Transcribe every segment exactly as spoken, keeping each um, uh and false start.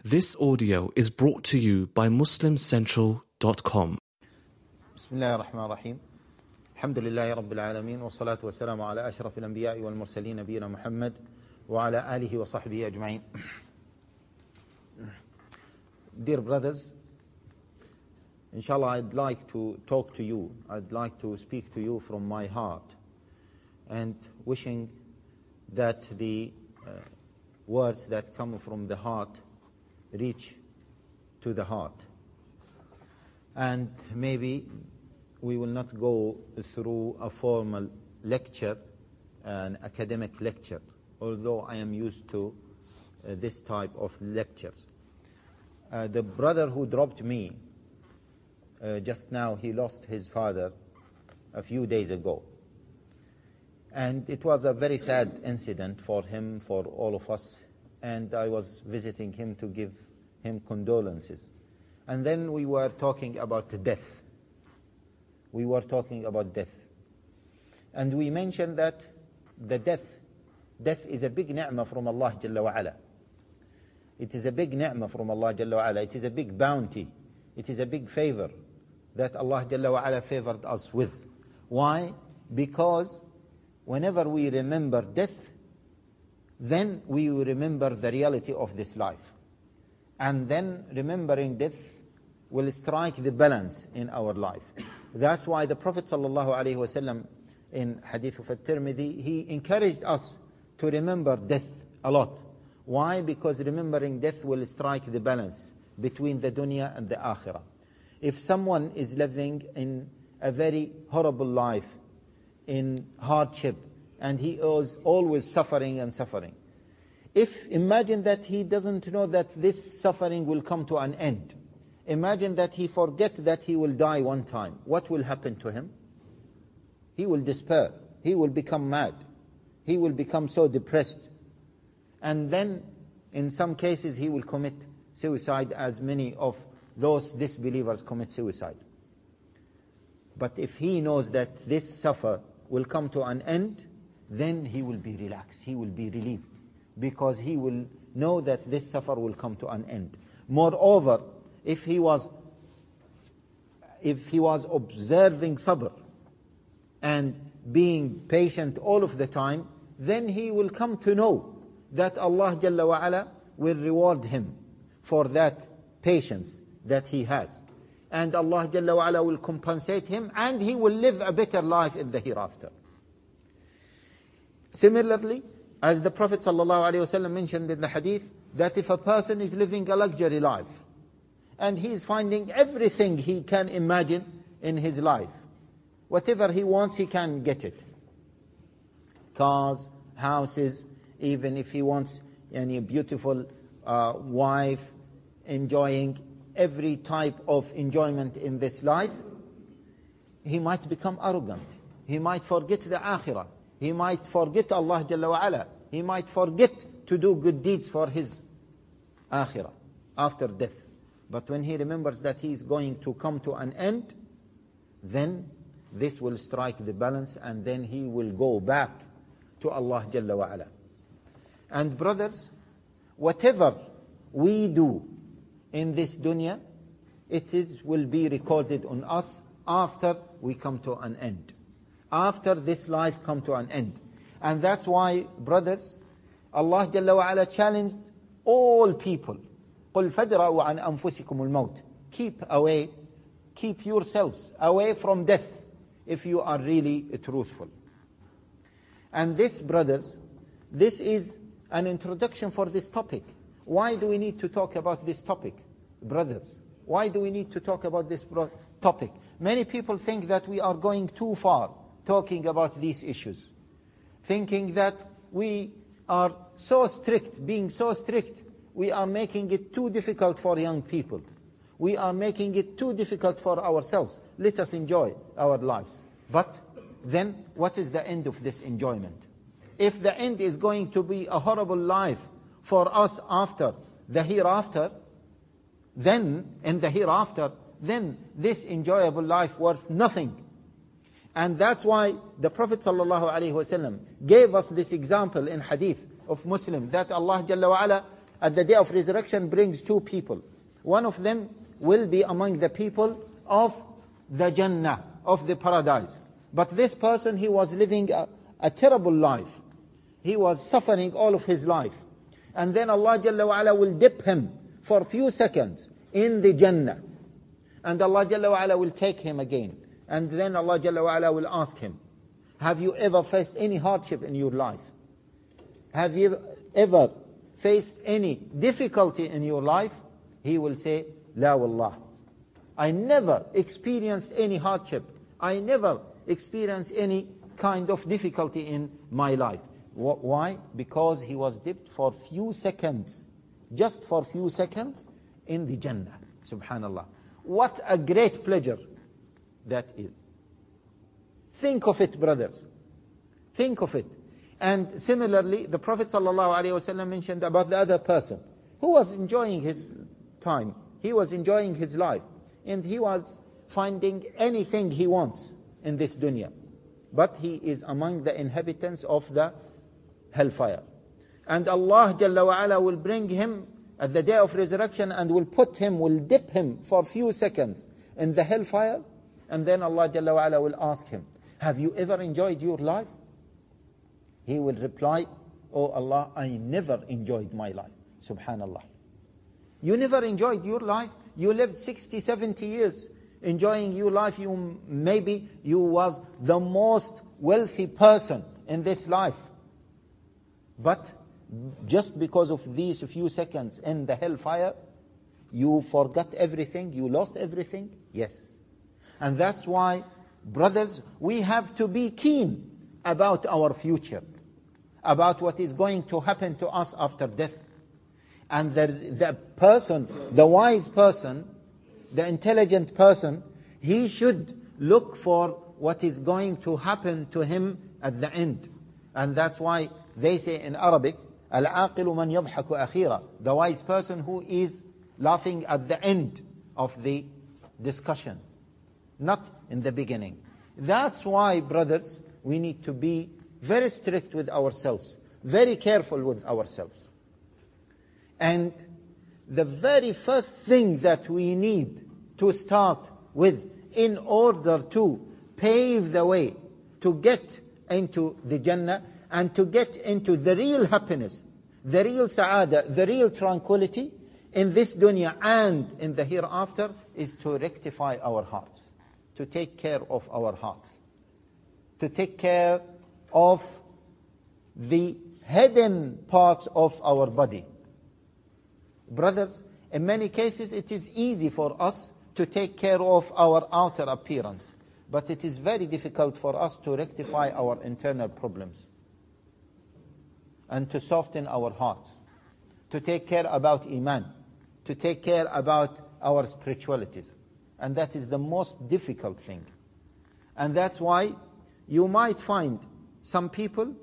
This audio is brought to you by muslim central dot com. بسم الله الرحمن الرحيم. الحمد لله رب العالمين والصلاة والسلام على أشرف الأنبياء والمرسلين نبينا محمد وعلى آله وصحبه أجمعين. Dear brothers, inshallah, I'd like to talk to you. I'd like to speak to you from my heart, and wishing that the uh, words that come from the heart reach to the heart. And maybe we will not go through a formal lecture, an academic lecture, although I am used to uh, this type of lectures. Uh, the brother who dropped me uh, just now, he lost his father a few days ago. And it was a very sad incident for him, for all of us. And I was visiting him to give him condolences. And then we were talking about death. We were talking about death. And we mentioned that the death, death is a big ni'mah from Allah Jalla wa Ala. It is a big ni'mah from Allah Jalla wa Ala. It is a big bounty. It is a big favor that Allah Jalla wa Ala favored us with. Why? Because whenever we remember death, then we will remember the reality of this life. And then remembering death will strike the balance in our life. That's why the Prophet ﷺ in Hadith of At-Tirmidhi, he encouraged us to remember death a lot. Why? Because remembering death will strike the balance between the dunya and the akhirah. If someone is living in a very horrible life, in hardship, and he is always suffering and suffering, if imagine that he doesn't know that this suffering will come to an end, imagine that he forget that he will die one time, what will happen to him? He will despair, he will become mad, he will become so depressed, and then in some cases he will commit suicide, as many of those disbelievers commit suicide. But if he knows that this suffer will come to an end, then he will be relaxed, he will be relieved, because he will know that this suffer will come to an end. Moreover, if he was if he was observing sabr and being patient all of the time, then he will come to know that Allah Jalla wa Ala will reward him for that patience that he has. And Allah Jalla wa Ala will compensate him, and he will live a better life in the hereafter. Similarly, as the Prophet ﷺ mentioned in the hadith, that if a person is living a luxury life, and he is finding everything he can imagine in his life, whatever he wants, he can get it. Cars, houses, even if he wants any beautiful uh, wife, enjoying every type of enjoyment in this life, he might become arrogant. He might forget the akhirah. He might forget Allah Jalla wa Ala. He might forget to do good deeds for his akhirah after death. But when he remembers that he is going to come to an end, then this will strike the balance, and then he will go back to Allah Jalla wa Ala. And brothers, whatever we do in this dunya, it is, will be recorded on us after we come to an end. After this life come to an end. And that's why, brothers, Allah Jalla wa Ala challenged all people. قُلْ فَدْرَأُوا عَنْ أَنفُسِكُمُ الْمَوْتِ. Keep away, keep yourselves away from death if you are really truthful. And this, brothers, this is an introduction for this topic. Why do we need to talk about this topic, brothers? Why do we need to talk about this topic? Many people think that we are going too far talking about these issues, thinking that we are so strict, being so strict, we are making it too difficult for young people. We are making it too difficult for ourselves. Let us enjoy our lives. But then, what is the end of this enjoyment? If the end is going to be a horrible life for us after the hereafter, then, in the hereafter, then this enjoyable life worth nothing. And that's why the Prophet ﷺ gave us this example in hadith of Muslim, that Allah Jalla wa Ala at the day of resurrection brings two people. One of them will be among the people of the Jannah, of the paradise. But this person, he was living a, a terrible life. He was suffering all of his life. And then Allah Jalla wa Ala will dip him for a few seconds in the Jannah. And Allah Jalla wa Ala will take him again. And then Allah Jalla wa Ala will ask him, have you ever faced any hardship in your life? Have you ever faced any difficulty in your life? He will say, La wallah. I never experienced any hardship. I never experienced any kind of difficulty in my life. Why? Because he was dipped for few seconds, just for few seconds in the Jannah. Subhanallah. What a great pleasure that is. Think of it, brothers. Think of it. And similarly, the Prophet ﷺ mentioned about the other person who was enjoying his time. He was enjoying his life. And he was finding anything he wants in this dunya. But he is among the inhabitants of the hellfire. And Allah Jalla wa Ala will bring him at the day of resurrection and will put him, will dip him for a few seconds in the hellfire. And then Allah Jalla wa Ala will ask him, have you ever enjoyed your life? He will reply, oh Allah, I never enjoyed my life. Subhanallah. You never enjoyed your life? You lived sixty, seventy years enjoying your life. You maybe you was the most wealthy person in this life. But just because of these few seconds in the hellfire, you forgot everything, you lost everything? Yes. And that's why, brothers, we have to be keen about our future, about what is going to happen to us after death. And the, the person, the wise person, the intelligent person, he should look for what is going to happen to him at the end. And that's why they say in Arabic, Al-aqilu man yadhaku akhira, the wise person who is laughing at the end of the discussion, not in the beginning. That's why, brothers, we need to be very strict with ourselves, very careful with ourselves. And the very first thing that we need to start with in order to pave the way to get into the Jannah and to get into the real happiness, the real sa'ada, the real tranquility in this dunya and in the hereafter is to rectify our hearts, to take care of our hearts, to take care of the hidden parts of our body. Brothers, in many cases it is easy for us to take care of our outer appearance, but it is very difficult for us to rectify our internal problems and to soften our hearts, to take care about Iman, to take care about our spiritualities. And that is the most difficult thing. And that's why you might find some people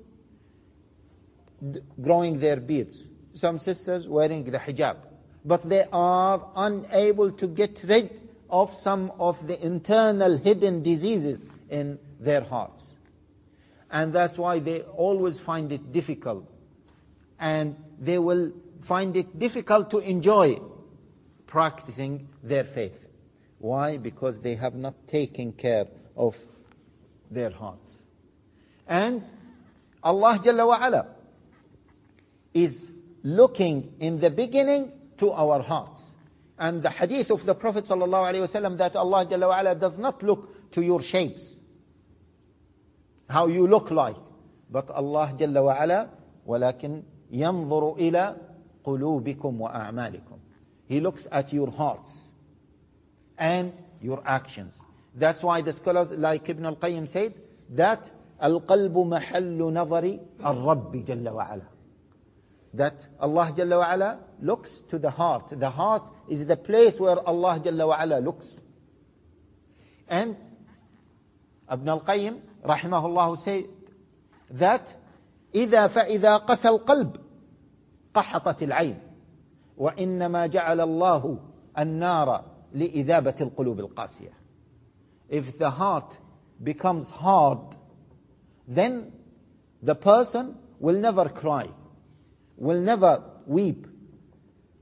growing their beards, some sisters wearing the hijab, but they are unable to get rid of some of the internal hidden diseases in their hearts. And that's why they always find it difficult. And they will find it difficult to enjoy practicing their faith. Why? Because they have not taken care of their hearts. And Allah Jalla wa Ala is looking in the beginning to our hearts. And the hadith of the Prophet sallallahu alaihi wasallam that Allah Jalla wa Ala does not look to your shapes, how you look like, but Allah Jalla wa Ala ولكن ينظر إلى قلوبكم وأعمالكم. He looks at your hearts and your actions. That's why the scholars like Ibn al-Qayyim said that القلب محل نظر الرب جل وعلا. That Allah Jalla wa Ala looks to the heart. The heart is the place where Allah Jalla wa Ala looks. And Ibn al-Qayyim rahimahullah said that إذا فإذا قسى القلب قحطت العين وإنما جعل الله النار لإذابة القلوب القاسية. If the heart becomes hard, then the person will never cry, will never weep,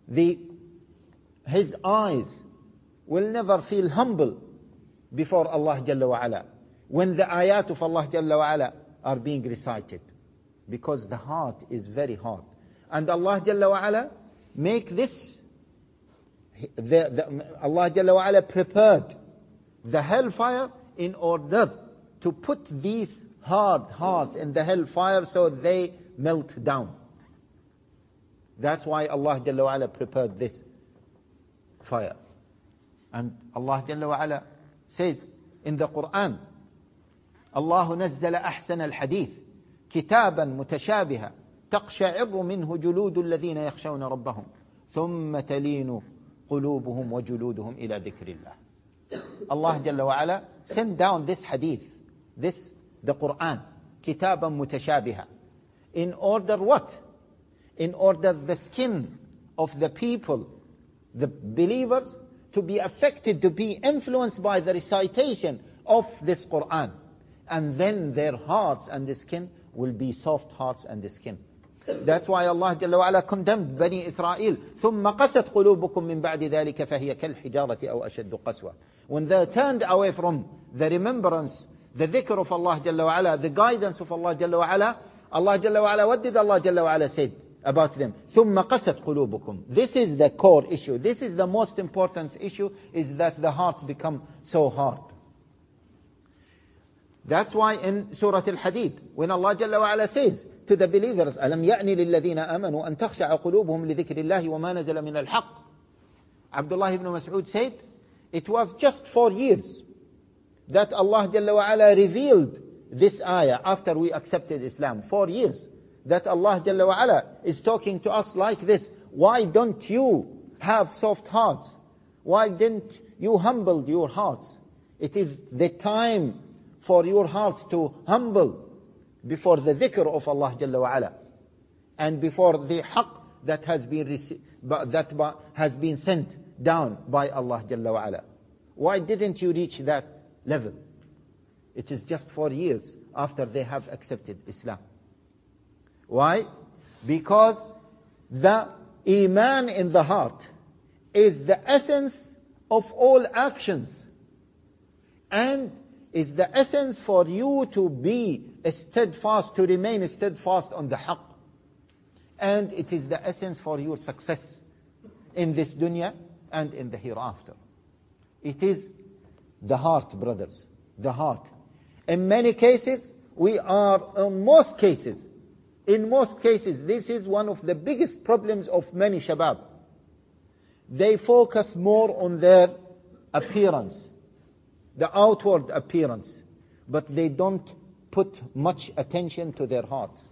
the, his eyes will never feel humble before Allah Jalla wa Ala when the ayat of Allah Jalla wa Ala are being recited, because the heart is very hard. And Allah Jalla wa Ala make this, the, the, Allah Jalla wa Ala prepared the hellfire in order to put these hard hearts in the hellfire so they melt down. That's why Allah Jalla wa Ala prepared this fire. And Allah Jalla wa Ala says in the Quran, الله نزل أحسن الحديث كتابا متشابها تقشعر منه جلود الذين يخشون ربهم ثم تلين قلوبهم وجلودهم إلى ذكر الله. Allah Jalla wa Ala sent down this hadith, this, the Quran, كتابا متشابها, in order what? In order the skin of the people, the believers, to be affected, to be influenced by the recitation of this Quran. And then their hearts and the skin will be soft hearts and the skin. That's why Allah Jalla wa Ala condemned Bani Israel. ثُمَّ قَسَتْ قُلُوبُكُم مِّن بَعْدِ ذَلِكَ فَهِيَ كَالْحِجَارَةِ أَوْ أَشَدُّ قَسْوَةً. When they turned away from the remembrance, the dhikr of Allah Jalla wa Ala, the guidance of Allah Jalla wa Ala, Allah Jalla wa Ala, what did Allah Jalla wa Ala say about them? ثُمَّ قَسَتْ قُلُوبُكُم. This is the core issue. This is the most important issue, is that the hearts become so hard. That's why in Surah Al-Hadid, when Allah Jalla wa Ala says to the believers, أَلَمْ يَأْنِ لِلَّذِينَ آمَنُوا أَن تَخْشَعَ قُلُوبُهُمْ لِذِكْرِ اللَّهِ وَمَا نَزَلَ مِنَ الْحَقِّ. Abdullah ibn Mas'ud said, it was just four years that Allah Jalla wa Ala revealed this ayah after we accepted Islam. Four years that Allah Jalla wa Ala is talking to us like this. Why don't you have soft hearts? Why didn't you humble your hearts? It is the time for your hearts to humble before the dhikr of Allah Jalla wa Ala and before the haqq that has been received, that has been sent down by Allah Jalla wa Ala. Why didn't you reach that level? It is just four years after they have accepted Islam. Why? Because the iman in the heart is the essence of all actions, and is the essence for you to be steadfast, to remain steadfast on the haqq. And it is the essence for your success in this dunya and in the hereafter. It is the heart, brothers, the heart. In many cases, we are, in most cases, in most cases, this is one of the biggest problems of many shabab. They focus more on their appearance, the outward appearance, but they don't put much attention to their hearts.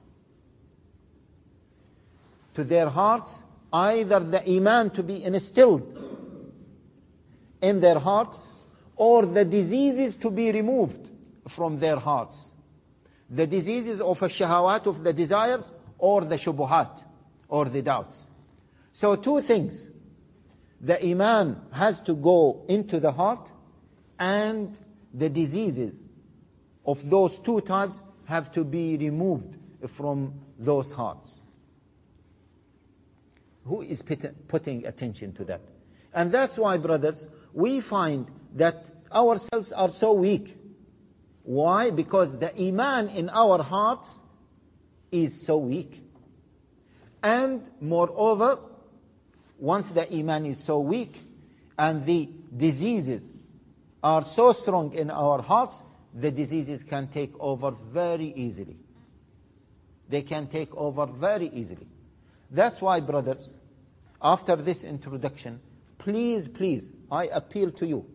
To their hearts, either the iman to be instilled in their hearts, or the diseases to be removed from their hearts. The diseases of a shahawat, of the desires, or the shubuhat, or the doubts. So two things. The iman has to go into the heart, and the diseases of those two types have to be removed from those hearts. Who is putting attention to that? And that's why, brothers, we find that ourselves are so weak. Why? Because the iman in our hearts is so weak. And moreover, once the iman is so weak and the diseases are so strong in our hearts, the diseases can take over very easily. They can take over very easily. That's why, brothers, after this introduction, please, please, I appeal to you.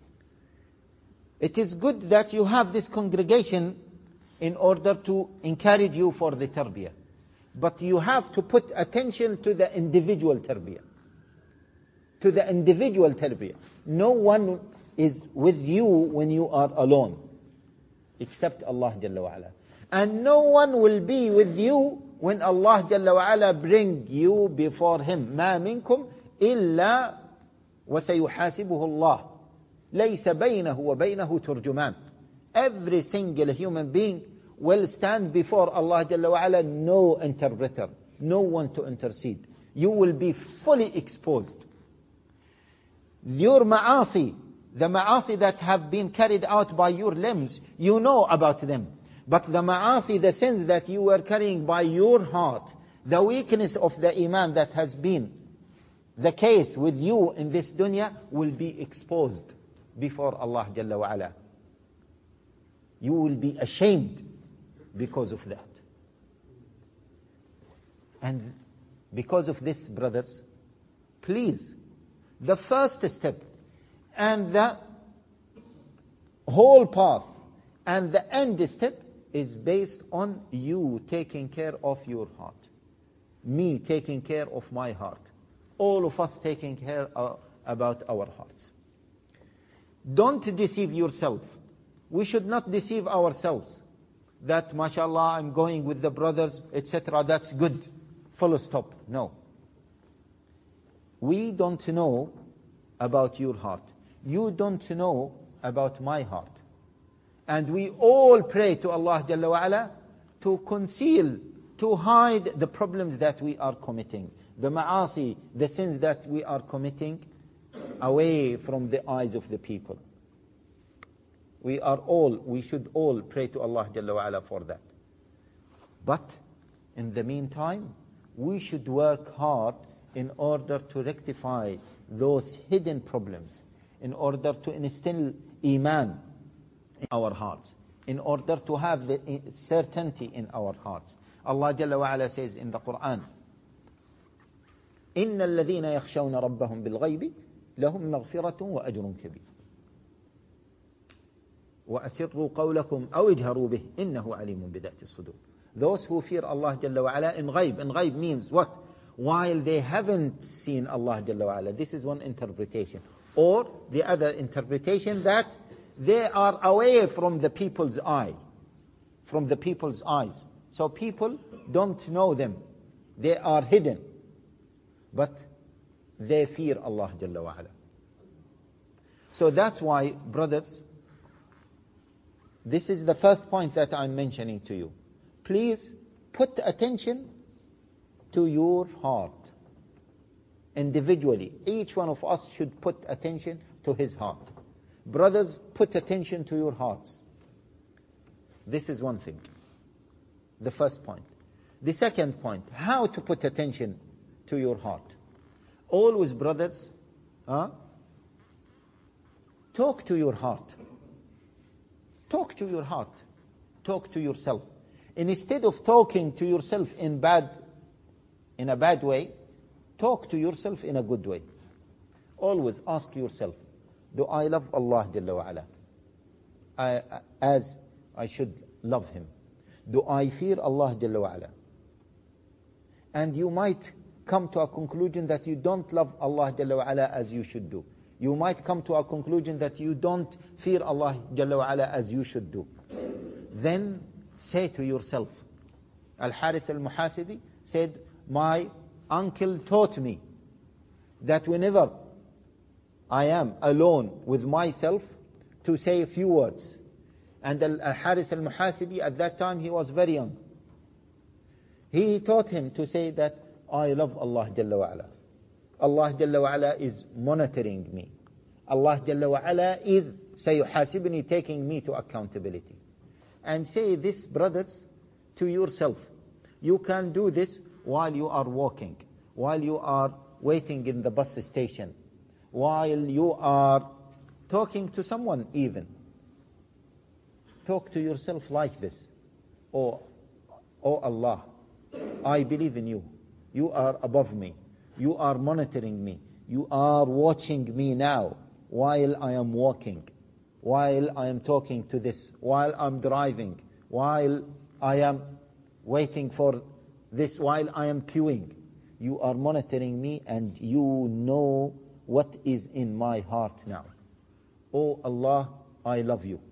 It is good that you have this congregation in order to encourage you for the tarbiyah. But you have to put attention to the individual tarbiyah. To the individual tarbiyah. No one is with you when you are alone, except Allah Jalla wa Ala. And no one will be with you when Allah Jalla wa Ala bring you before Him. مَا مِنْكُمْ إِلَّا وَسَيُحَاسِبُهُ اللَّهُ لَيْسَ بَيْنَهُ وَبَيْنَهُ تُرْجُمَانٌ. Every single human being will stand before Allah Jalla wa Ala, no interpreter, no one to intercede. You will be fully exposed. Your ma'asi, the ma'asi that have been carried out by your limbs, you know about them. But the ma'asi, the sins that you were carrying by your heart, the weakness of the iman that has been the case with you in this dunya will be exposed before Allah Jalla wa Ala. You will be ashamed because of that. And because of this, brothers, please, the first step and the whole path and the end step is based on you taking care of your heart. Me taking care of my heart. All of us taking care uh, about our hearts. Don't deceive yourself. We should not deceive ourselves. That, mashallah, I'm going with the brothers, et cetera. That's good. Full stop. No. We don't know about your heart. You don't know about my heart. And we all pray to Allah Jalla wa Ala to conceal, to hide the problems that we are committing. The ma'asi, the sins that we are committing away from the eyes of the people. We are all, we should all pray to Allah Jalla wa Ala for that. But in the meantime, we should work hard in order to rectify those hidden problems, in order to instill iman in our hearts, in order to have the certainty in our hearts. Allah Jalla wa Ala says in the Quran, إِنَّ الَّذِينَ يَخْشَوْنَ رَبَّهُمْ بِالْغَيْبِ لَهُمْ مَغْفِرَةٌ وَأَجْرٌ كَبِيرٌ وَأَسِرُّوا قَوْلَكُمْ أَوْ اجْهَرُوا بِهِ إِنَّهُ عَلِيمٌ بِذَاتِ الصُّدُورِ. Those who fear Allah Jalla wa Ala in ghaib. In ghaib means what? While they haven't seen Allah Jalla wa Ala. This is one interpretation. Or the other interpretation, that they are away from the people's eye, from the people's eyes. So people don't know them. They are hidden. But they fear Allah Jalla wa Ala. So that's why, brothers, this is the first point that I'm mentioning to you. Please put attention to your heart. Individually, each one of us should put attention to his heart. Brothers, put attention to your hearts. This is one thing. The first point. The second point, how to put attention to your heart. Always, brothers, huh? Talk to your heart. Talk to your heart. Talk to yourself. Instead of talking to yourself in bad, in a bad way, talk to yourself in a good way. Always ask yourself, do I love Allah Jalla wa Ala I, as I should love Him? Do I fear Allah Jalla wa Ala? And you might come to a conclusion that you don't love Allah Jalla wa Ala as you should do. You might come to a conclusion that you don't fear Allah Jalla wa Ala as you should do. Then say to yourself, Al-Harith al-Muhasibi said, my uncle taught me that whenever I am alone with myself, to say a few words. And Al-Harith al-Muhasibi, at that time, he was very young. He taught him to say that, I love Allah Jalla wa Ala. Allah Jalla wa Ala is monitoring me. Allah Jalla wa Ala is sayuhasibni, taking me to accountability. And say this, brothers, to yourself. You can do this while you are walking, while you are waiting in the bus station, while you are talking to someone even. Talk to yourself like this. Oh, oh Allah, I believe in you. You are above me. You are monitoring me. You are watching me now while I am walking, while I am talking to this, while I'm driving, while I am waiting for this, while I am queuing. You are monitoring me and you know what is in my heart now. Oh Allah, I love you.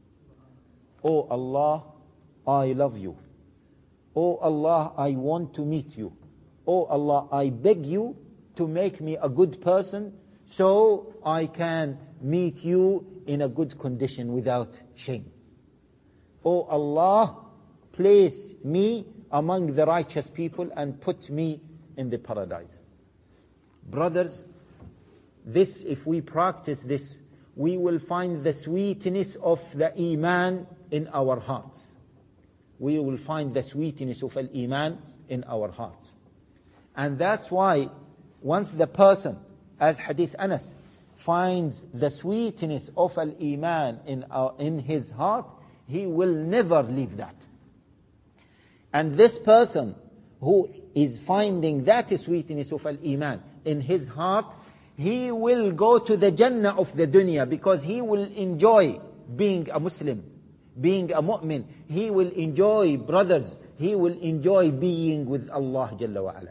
Oh Allah, I love you. Oh Allah, I want to meet you. Oh Allah, I beg you to make me a good person so I can meet you in a good condition without shame. Oh Allah, place me among the righteous people and put me in the paradise. Brothers, this, if we practice this, we will find the sweetness of the Iman in our hearts. We will find the sweetness of al-Iman in our hearts. And that's why once the person, as Hadith Anas, finds the sweetness of al-Iman in, our, in his heart, he will never leave that. And this person who is finding that sweetness of al-Iman in his heart, he will go to the Jannah of the dunya, because he will enjoy being a Muslim, being a mu'min. He will enjoy, brothers, he will enjoy being with Allah Jalla wa Ala.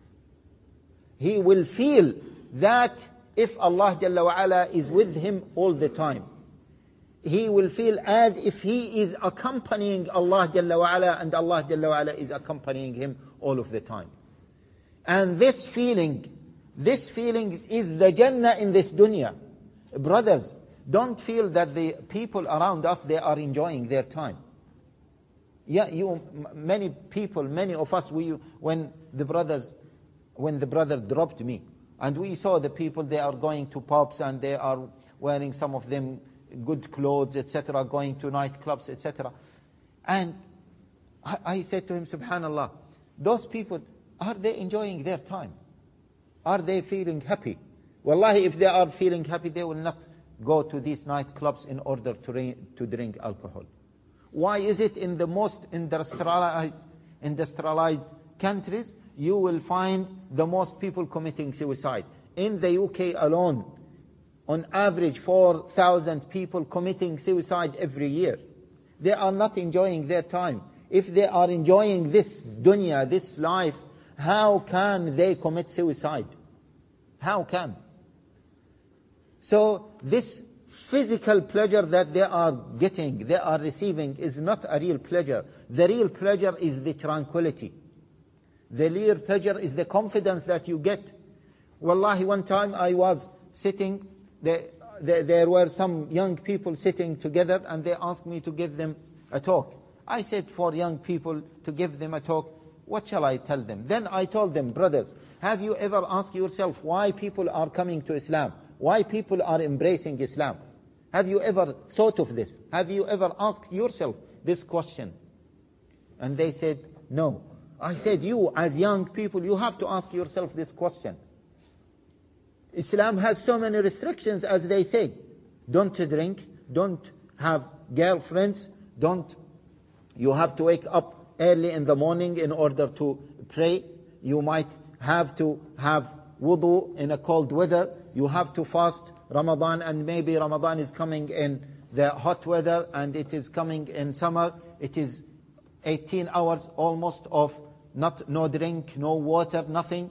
He will feel that if Allah Jalla wa Ala is with him all the time, he will feel as if he is accompanying Allah Jalla wa Ala, and Allah Jalla wa Ala is accompanying him all of the time. And this feeling, this feeling is the Jannah in this dunya. Brothers, don't feel that the people around us, they are enjoying their time. Yeah, you, many people, many of us, we, when the brothers, when the brother dropped me, and we saw the people, they are going to pubs and they are wearing, some of them, good clothes, et cetera, going to nightclubs, et cetera. And I, I said to him, Subhanallah, those people, are they enjoying their time? Are they feeling happy? Wallahi, if they are feeling happy, they will not go to these nightclubs in order to, re- to drink alcohol. Why is it in the most industrialized, industrialized countries, you will find the most people committing suicide? In the U K alone, on average, four thousand people committing suicide every year. They are not enjoying their time. If they are enjoying this dunya, this life, how can they commit suicide? How can? So this physical pleasure that they are getting, they are receiving, is not a real pleasure. The real pleasure is the tranquility. The real pleasure is the confidence that you get. Wallahi, one time I was sitting, there, there, there were some young people sitting together, and they asked me to give them a talk. I said, for young people to give them a talk, what shall I tell them? Then I told them, brothers, have you ever asked yourself why people are coming to Islam? Why people are embracing Islam? Have you ever thought of this? Have you ever asked yourself this question? And they said, no. I said, you as young people, you have to ask yourself this question. Islam has so many restrictions, as they say. Don't drink, don't have girlfriends, don't, you have to wake up early in the morning in order to pray. You might have to have wudu in a cold weather. You have to fast Ramadan, and maybe Ramadan is coming in the hot weather, and it is coming in summer. It is eighteen hours almost of not no drink, no water, nothing.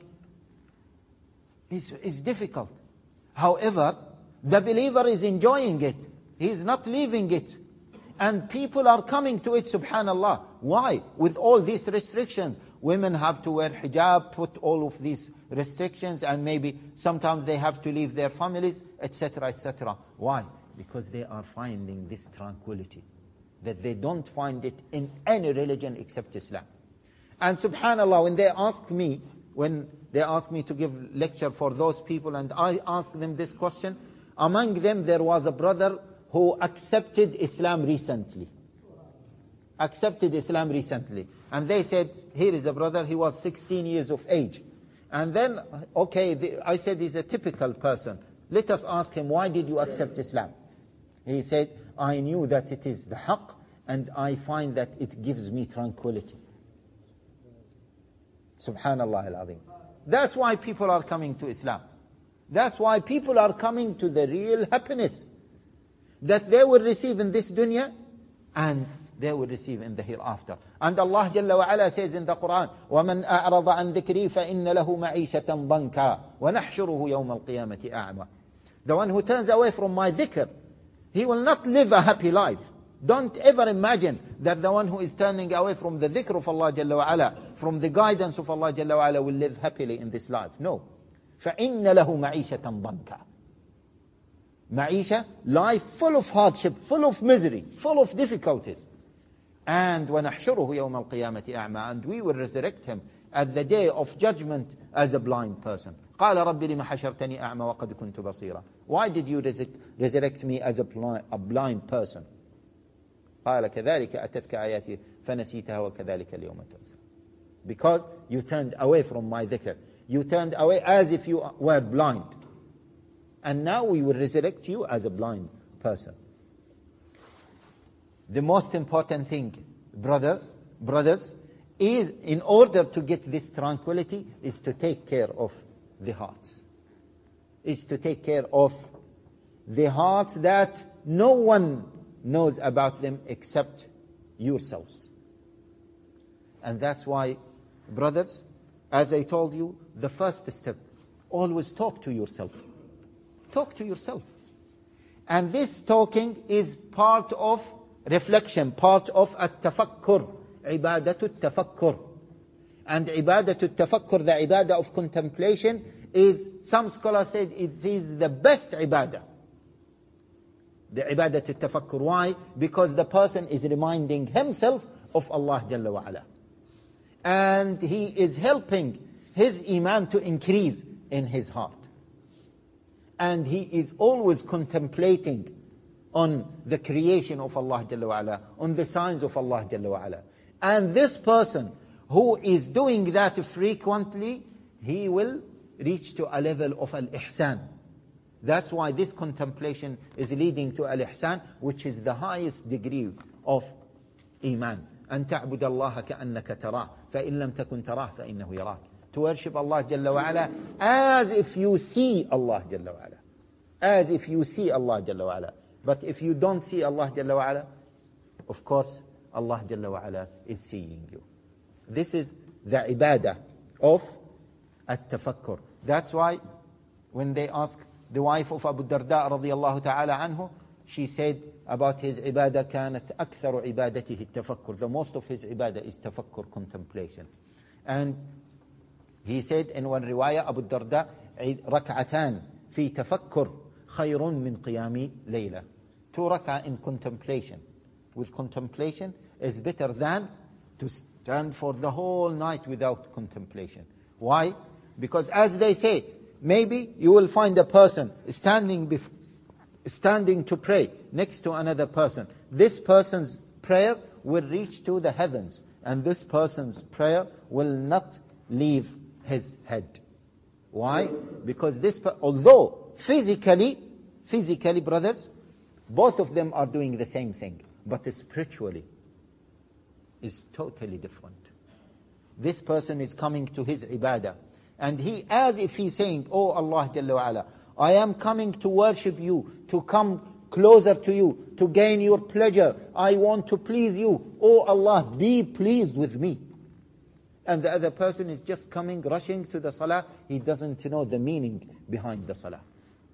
It's, it's difficult. However, the believer is enjoying it. He is not leaving it. And people are coming to it, subhanallah. Why? With all these restrictions. Women have to wear hijab, put all of these restrictions, and maybe sometimes they have to leave their families, et cetera, et cetera. Why? Because they are finding this tranquility that they don't find it in any religion except Islam. And subhanallah, when they ask me, when they asked me to give lecture for those people, and I asked them this question, among them there was a brother who accepted Islam recently. Accepted Islam recently. And they said, here is a brother, he was sixteen years of age. And then, okay, the, I said, he's a typical person. Let us ask him, why did you accept Islam? He said, I knew that it is the haqq, and I find that it gives me tranquility. Subhanallah al-Azim. That's why people are coming to Islam. That's why people are coming to the real happiness that they will receive in this dunya, and they will receive in the hereafter. And Allah Jalla wa Ala says in the Quran, وَمَنْ أَعْرَضَ عَنْ ذِكْرِي فَإِنَّ لَهُ مَعِيشَةً ضَنْكًا وَنَحْشُرُهُ يَوْمَ الْقِيَامَةِ أَعْمَى. The one who turns away from my dhikr, he will not live a happy life. Don't ever imagine that the one who is turning away from the dhikr of Allah Jalla wa Ala, from the guidance of Allah Jalla wa Ala, will live happily in this life. No. فَإِنَّ لَهُ مَعِيشَةً ضَنْكًا. Ma'isha, life full of hardship, full of misery, full of difficulties. And وَنَحْشُرُهُ يَوْمَ الْقِيَامَةِ أَعْمَى. And we will resurrect him at the day of judgment as a blind person. قال رب لم حشرتني أعمى وقد كنت بصيرا. Why did you resurrect me as a blind, a blind person? قال كذلك أتتك آياتي فنسيتها وكذلك اليوم تنسى. Because you turned away from my dhikr. You turned away as if you were blind. And now we will resurrect you as a blind person. The most important thing, brother, brothers, is in order to get this tranquility, is to take care of the hearts. Is to take care of the hearts that no one knows about them except yourselves. And that's why, brothers, as I told you, the first step, always talk to yourself. Talk to yourself. And this talking is part of reflection, part of at-tafakkur, ibadat at-tafakkur. And ibadat at-tafakkur, the ibadah of contemplation, is, some scholars said, it is the best ibadah. The ibadat at-tafakkur. Why? Because the person is reminding himself of Allah Jalla wa Ala. And he is helping his iman to increase in his heart. And he is always contemplating on the creation of Allah Jalla wa Ala, on the signs of Allah Jalla wa Ala. And this person who is doing that frequently, he will reach to a level of al-ihsan. That's why this contemplation is leading to al-ihsan, which is the highest degree of iman. أن تعبد الله كأنك تراه فإن لم تكن تراه فإنه يراك. To worship Allah Jalla wa Ala as if you see Allah Jalla wa Ala. As if you see Allah Jalla wa Ala. But if you don't see Allah Jalla wa Ala, of course, Allah Jalla wa Ala is seeing you. This is the ibadah of at-tafakkur. That's why when they asked the wife of Abu Darda radiyallahu ta'ala anhu, she said about his ibadah, كانت أكثر عبادته التفكر. The most of his ibadah is tafakkur, contemplation. And he said in one riwayah, Abu Darda, ركعتان في تفكر خير من قيام ليلة. Two rak'ah in contemplation, with contemplation, is better than to stand for the whole night without contemplation. Why? Because as they say, maybe you will find a person standing bef- standing to pray next to another person. This person's prayer will reach to the heavens, and this person's prayer will not leave his head. Why? Because this, although physically, physically, brothers, both of them are doing the same thing, but spiritually is totally different. This person is coming to his ibadah, and he, as if he's saying, oh Allah Jalla wa Ala, I am coming to worship you, to come closer to you, to gain your pleasure. I want to please you. Oh Allah, be pleased with me. And the other person is just coming, rushing to the salah. He doesn't know the meaning behind the salah.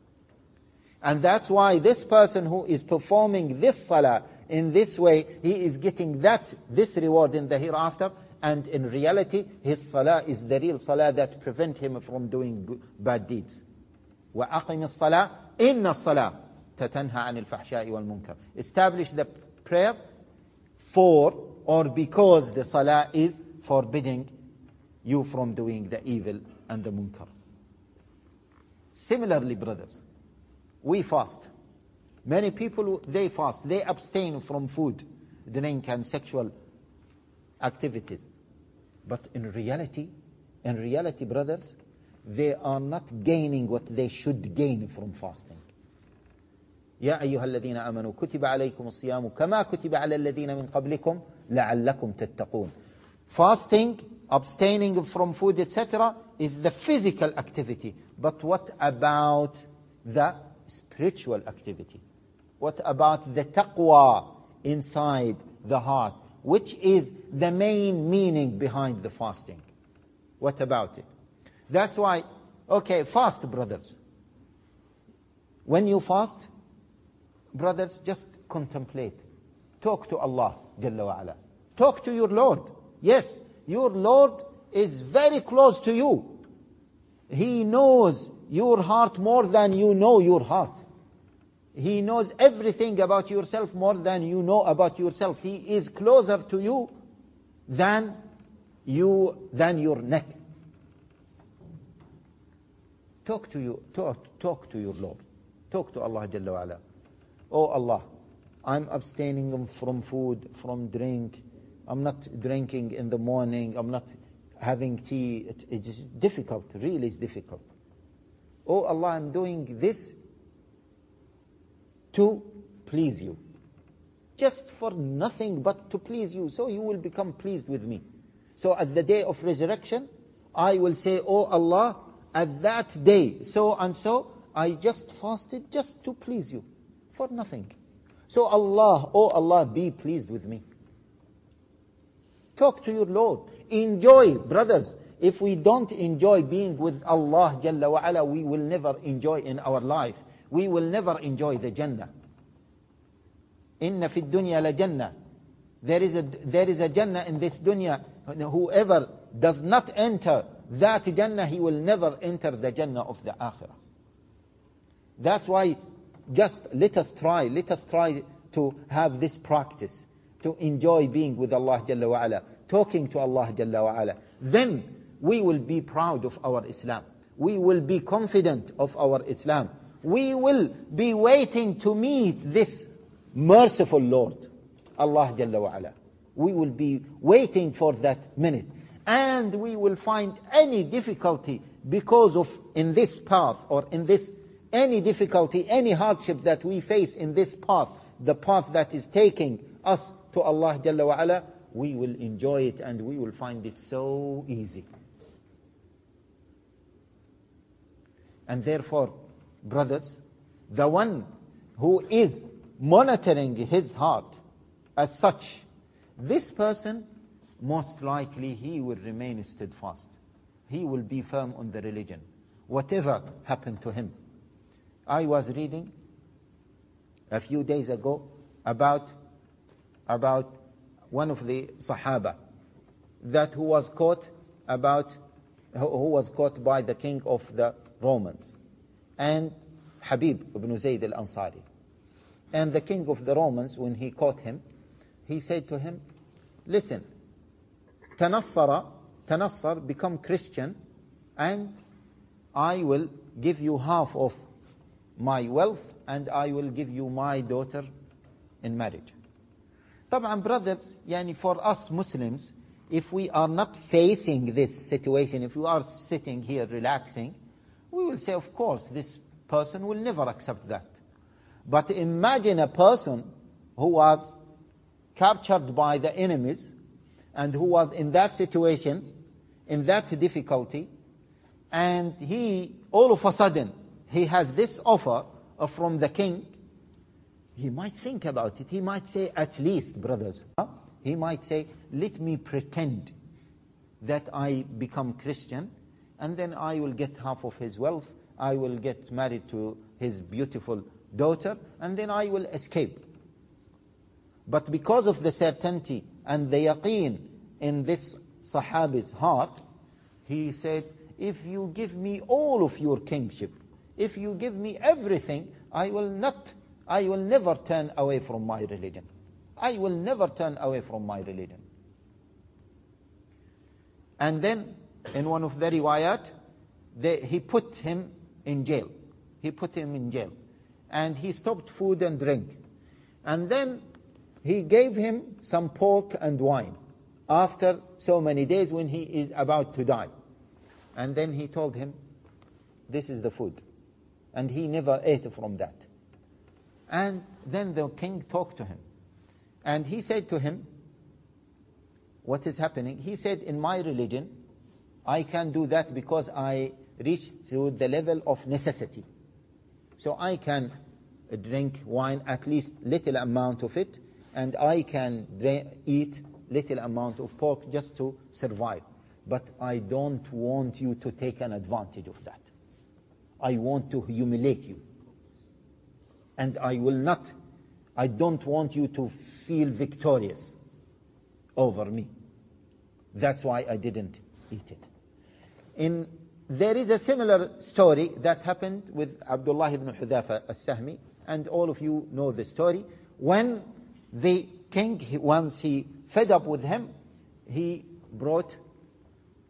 And that's why this person who is performing this salah in this way, he is getting that, this reward in the hereafter. And in reality, his salah is the real salah that prevent him from doing good, bad deeds. وَأَقِمِ الصَّلَاةِ إِنَّ الصَّلَاةِ تَتَنْهَى عَنِ الْفَحْشَاءِ وَالْمُنْكَرِ. Establish the prayer for or because the salah is forbidding you from doing the evil and the munkar. Similarly, brothers, we fast. Many people, they fast. They abstain from food, drink, and sexual activities. But in reality, in reality, brothers, they are not gaining what they should gain from fasting. يا أيها الذين آمنوا كتب عليكم الصيام كما كتب على الذين من قبلكم لعلكم تتقون. Fasting, abstaining from food, et cetera, is the physical activity. But what about the spiritual activity? What about the taqwa inside the heart, which is the main meaning behind the fasting? What about it? That's why, okay, fast, brothers. When you fast, brothers, just contemplate. Talk to Allah Jalla wa Ala. Talk to your Lord. Yes, your Lord is very close to you. He knows your heart more than you know your heart. He knows everything about yourself more than you know about yourself. He is closer to you than you than your neck. Talk to you, talk, talk to your Lord. Talk to Allah Jalla wa Ala. Oh Allah, I'm abstaining from food, from drink. I'm not drinking in the morning. I'm not having tea. It, it is difficult, really it's difficult. Oh Allah, I'm doing this to please you. Just for nothing but to please you. So you will become pleased with me. So at the day of resurrection, I will say, oh Allah, at that day, so and so, I just fasted just to please you. For nothing. So Allah, oh Allah, be pleased with me. Talk to your Lord. Enjoy, brothers. If we don't enjoy being with Allah Jalla wa Ala, we will never enjoy in our life. We will never enjoy the Jannah. Inna fi dunya la Jannah. There is a there is a Jannah in this dunya. Whoever does not enter that Jannah, he will never enter the Jannah of the Akhirah. That's why just let us try, let us try to have this practice, to enjoy being with Allah Jalla wa Ala, talking to Allah Jalla wa Ala. Then we will be proud of our Islam. We will be confident of our Islam. We will be waiting to meet this merciful Lord, Allah Jalla wa Ala. We will be waiting for that minute. And we will find any difficulty because of, in this path or in this, any difficulty, any hardship that we face in this path, the path that is taking us to Allah Jalla wa Ala, we will enjoy it and we will find it so easy. And therefore, brothers, the one who is monitoring his heart as such, this person, most likely he will remain steadfast. He will be firm on the religion, whatever happened to him. I was reading a few days ago about, about one of the Sahaba that who was caught about who was caught by the king of the Romans, and Habib ibn Zayd al-Ansari. And the king of the Romans, when he caught him, he said to him, listen, Tanassara, Tanassar, become Christian, and I will give you half of my wealth, and I will give you my daughter in marriage. طبعا brothers, yani for us Muslims, if we are not facing this situation, if we are sitting here relaxing, we will say, of course, this person will never accept that. But imagine a person who was captured by the enemies and who was in that situation, in that difficulty, and he, all of a sudden, he has this offer from the king. He might think about it. He might say, at least, brothers, huh? He might say, let me pretend that I become Christian, and then I will get half of his wealth, I will get married to his beautiful daughter, and then I will escape. But because of the certainty and the yaqeen in this Sahabi's heart, he said, if you give me all of your kingship, if you give me everything, I will not, I will never turn away from my religion. I will never turn away from my religion. And then, in one of the riwayat, they, he put him in jail. He put him in jail. And he stopped food and drink. And then he gave him some pork and wine after so many days when he is about to die. And then he told him, this is the food. And he never ate from that. And then the king talked to him. And he said to him, what is happening? He said, in my religion, I can do that because I reached to the level of necessity. So I can drink wine, at least little amount of it, and I can drink, eat little amount of pork just to survive. But I don't want you to take an advantage of that. I want to humiliate you. And I will not, I don't want you to feel victorious over me. That's why I didn't eat it. In, there is a similar story that happened with Abdullah ibn Hudhafa al-Sahmi, and all of you know the story. When the king, once he fed up with him, he brought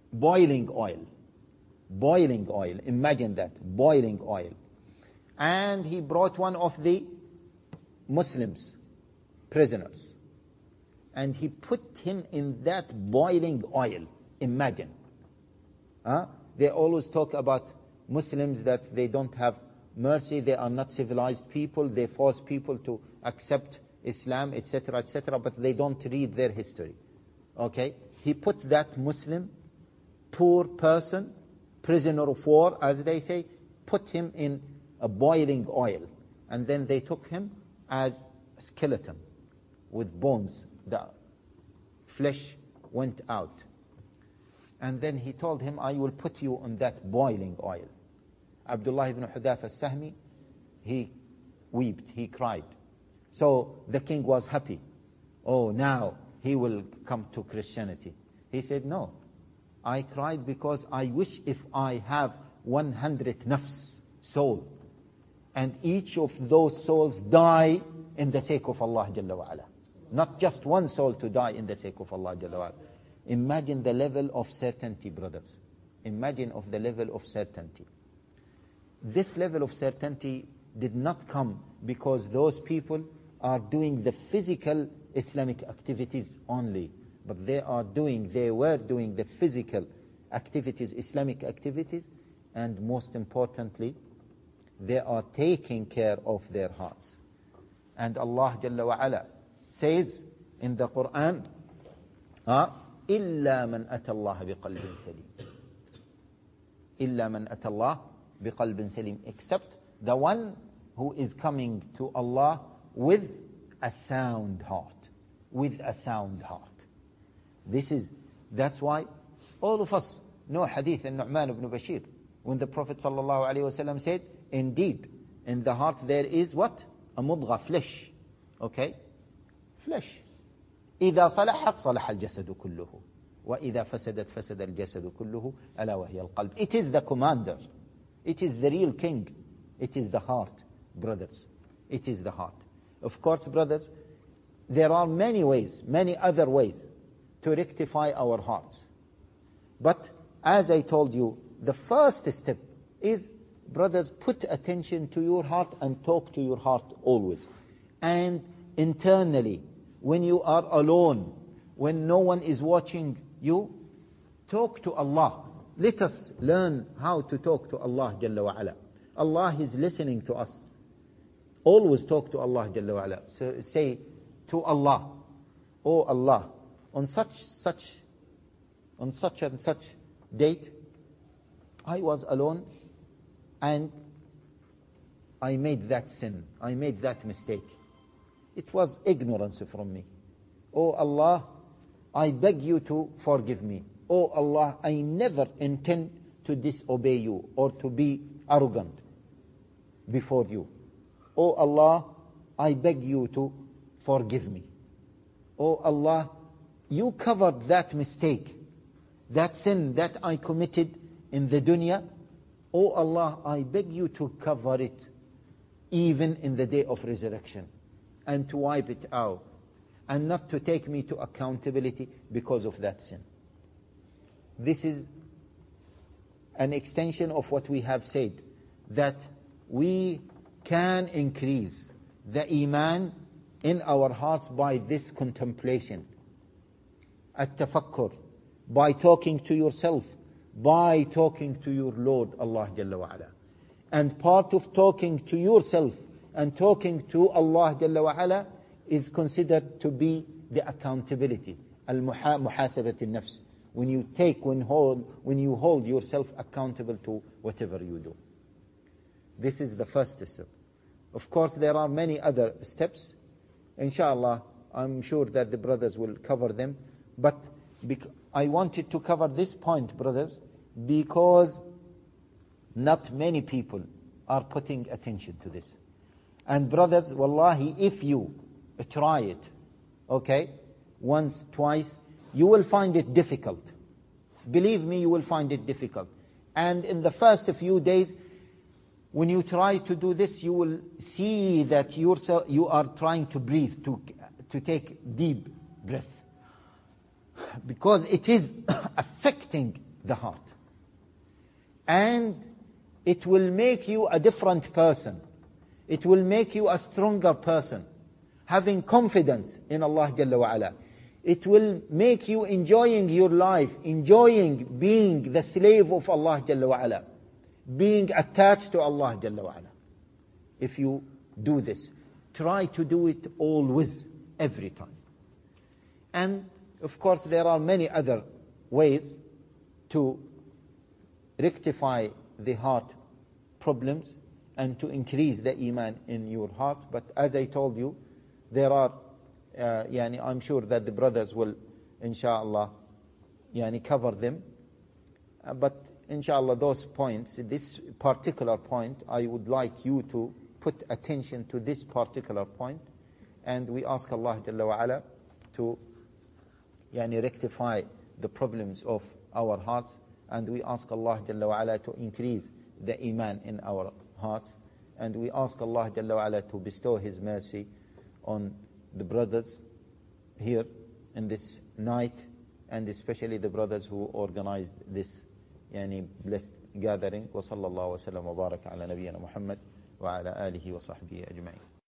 boiling oil. Boiling oil. Imagine that. Boiling oil. And he brought one of the Muslims, prisoners. And he put him in that boiling oil. Imagine. Huh? They always talk about Muslims that they don't have mercy, they are not civilized people, they force people to accept Islam, et cetera, et cetera, but they don't read their history. Okay? He put that Muslim, poor person, prisoner of war, as they say, put him in a boiling oil. And then they took him as a skeleton with bones. The flesh went out. And then he told him, I will put you on that boiling oil. Abdullah ibn Hudhafa al-Sahmi, he wept, he cried. So the king was happy. Oh, now he will come to Christianity. He said, no, I cried because I wish if I have one hundred nafs, soul, and each of those souls die in the sake of Allah Jalla wa Ala. Not just one soul to die in the sake of Allah Jalla wa Ala. Imagine the level of certainty, brothers. Imagine of the level of certainty. This level of certainty did not come because those people are doing the physical Islamic activities only, but they are doing, they were doing the physical activities, Islamic activities, and most importantly, they are taking care of their hearts. And Allah Jalla wa Ala says in the Quran, ah, إِلَّا مَنْ أَتَى اللَّهَ بِقَلْبٍ سَلِيمٍ. إِلَّا مَنْ أَتَى اللَّهَ بِقَلْبٍ سَلِيمٍ. Except the one who is coming to Allah with a sound heart. With a sound heart. This is, that's why all of us know hadith in Nu'man ibn Bashir, when the Prophet sallallahu alaihi wasallam said, indeed, in the heart there is what? A mudgha, flesh. Okay? Flesh. إذا صلحت صلح الجسد كله وإذا فسدت فسد الجسد كله ألا وهي القلب. It is the commander. It is the real king. It is the heart, brothers. It is the heart. Of course, brothers, there are many ways, many other ways to rectify our hearts. But as I told you, the first step is, brothers, put attention to your heart and talk to your heart always. And internally, when you are alone, when no one is watching you, talk to Allah. Let us learn how to talk to Allah Jalla wa Ala. Allah is listening to us. Always talk to Allah Jalla wa Ala. So say to Allah, oh Allah, on such, such, on such and such date, I was alone and I made that sin. I made that mistake. It was ignorance from me. Oh Allah, I beg you to forgive me. Oh Allah, I never intend to disobey you or to be arrogant before you. Oh Allah, I beg you to forgive me. Oh Allah, you covered that mistake, that sin that I committed in the dunya. Oh Allah, I beg you to cover it even in the day of resurrection, and to wipe it out, and not to take me to accountability because of that sin. This is an extension of what we have said, that we can increase the iman in our hearts by this contemplation, at-tafakkur, by talking to yourself, by talking to your Lord Allah Jalla wa Ala. And part of talking to yourself and talking to Allah Jalla wa Ala is considered to be the accountability, al-muhasabat al-nafs. When you take, when hold, when you hold yourself accountable to whatever you do. This is the first step. Of course, there are many other steps. Inshallah, I'm sure that the brothers will cover them. But bec- I wanted to cover this point, brothers, because not many people are putting attention to this. And brothers, wallahi, if you try it, okay, once, twice, you will find it difficult. Believe me, you will find it difficult. And in the first few days, when you try to do this, you will see that yourself, you are trying to breathe, to, to take deep breath. Because it is affecting the heart. And it will make you a different person. It will make you a stronger person, having confidence in Allah Jalla wa Ala. It will make you enjoying your life, enjoying being the slave of Allah Jalla wa Ala, being attached to Allah Jalla wa Ala. If you do this, try to do it always, every time. And of course there are many other ways to rectify the heart problems and to increase the iman in your heart. But as I told you, there are, uh, yani I'm sure that the brothers will, inshallah, yani cover them. Uh, but inshallah, those points, this particular point, I would like you to put attention to this particular point. And we ask Allah Jalla wa Ala to yani rectify the problems of our hearts. And we ask Allah Jalla wa Ala to increase the iman in our hearts. And we ask Allah Jalla wa Ala to bestow His mercy on the brothers here in this night, and especially the brothers who organized this yani blessed gathering. Wa sallallahu wa sallam wa baraka ala nabiyyina Muhammad wa ala alihi wa sahbihi ajma'in.